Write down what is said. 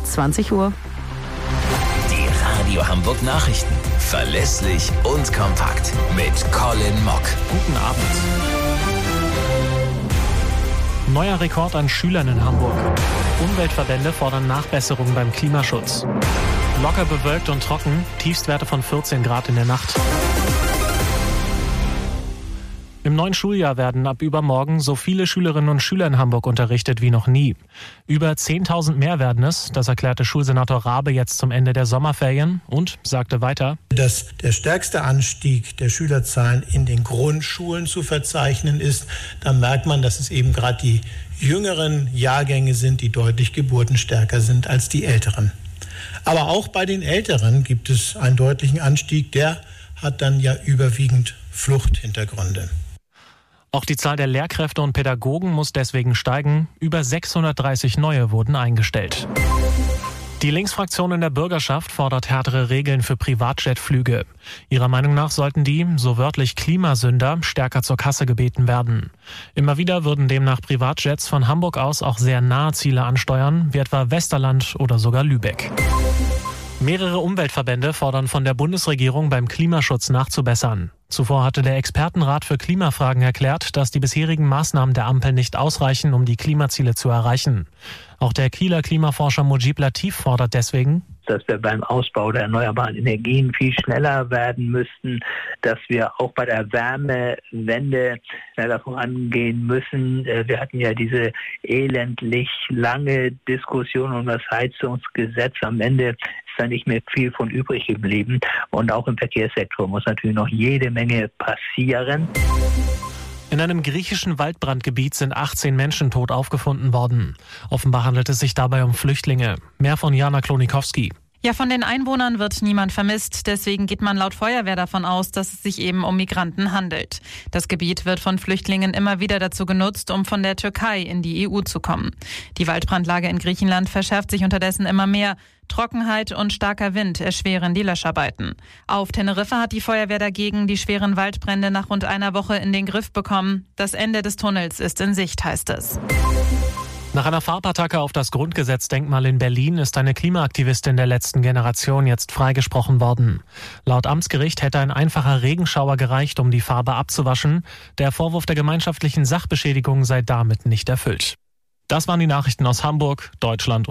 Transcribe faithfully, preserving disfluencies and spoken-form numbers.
zwanzig Uhr. Die Radio Hamburg Nachrichten. Verlässlich und kompakt. Mit Colin Mock. Guten Abend. Neuer Rekord an Schülern in Hamburg. Umweltverbände fordern Nachbesserung beim Klimaschutz. Locker bewölkt und trocken, Tiefstwerte von vierzehn Grad in der Nacht. Im neuen Schuljahr werden ab übermorgen so viele Schülerinnen und Schüler in Hamburg unterrichtet wie noch nie. Über zehntausend mehr werden es, das erklärte Schulsenator Rabe jetzt zum Ende der Sommerferien und sagte weiter: Dass der stärkste Anstieg der Schülerzahlen in den Grundschulen zu verzeichnen ist, da merkt man, dass es eben gerade die jüngeren Jahrgänge sind, die deutlich geburtenstärker sind als die älteren. Aber auch bei den Älteren gibt es einen deutlichen Anstieg, der hat dann ja überwiegend Fluchthintergründe. Auch die Zahl der Lehrkräfte und Pädagogen muss deswegen steigen. Über sechshundertdreißig neue wurden eingestellt. Die Linksfraktion in der Bürgerschaft fordert härtere Regeln für Privatjetflüge. Ihrer Meinung nach sollten die, so wörtlich Klimasünder, stärker zur Kasse gebeten werden. Immer wieder würden demnach Privatjets von Hamburg aus auch sehr nahe Ziele ansteuern, wie etwa Westerland oder sogar Lübeck. Mehrere Umweltverbände fordern von der Bundesregierung beim Klimaschutz nachzubessern. Zuvor hatte der Expertenrat für Klimafragen erklärt, dass die bisherigen Maßnahmen der Ampel nicht ausreichen, um die Klimaziele zu erreichen. Auch der Kieler Klimaforscher Mujib Latif fordert deswegen, dass wir beim Ausbau der erneuerbaren Energien viel schneller werden müssten, dass wir auch bei der Wärmewende schneller vorangehen müssen. Wir hatten ja diese elendlich lange Diskussion um das Heizungsgesetz. Am Ende ist da nicht mehr viel von übrig geblieben. Und auch im Verkehrssektor muss natürlich noch jede Menge passieren. In einem griechischen Waldbrandgebiet sind achtzehn Menschen tot aufgefunden worden. Offenbar handelt es sich dabei um Flüchtlinge. Mehr von Jana Klonikowski. Ja, von den Einwohnern wird niemand vermisst. Deswegen geht man laut Feuerwehr davon aus, dass es sich eben um Migranten handelt. Das Gebiet wird von Flüchtlingen immer wieder dazu genutzt, um von der Türkei in die E U zu kommen. Die Waldbrandlage in Griechenland verschärft sich unterdessen immer mehr. Trockenheit und starker Wind erschweren die Löscharbeiten. Auf Teneriffa hat die Feuerwehr dagegen die schweren Waldbrände nach rund einer Woche in den Griff bekommen. Das Ende des Tunnels ist in Sicht, heißt es. Nach einer Farbattacke auf das Grundgesetzdenkmal in Berlin ist eine Klimaaktivistin der letzten Generation jetzt freigesprochen worden. Laut Amtsgericht hätte ein einfacher Regenschauer gereicht, um die Farbe abzuwaschen. Der Vorwurf der gemeinschaftlichen Sachbeschädigung sei damit nicht erfüllt. Das waren die Nachrichten aus Hamburg, Deutschland und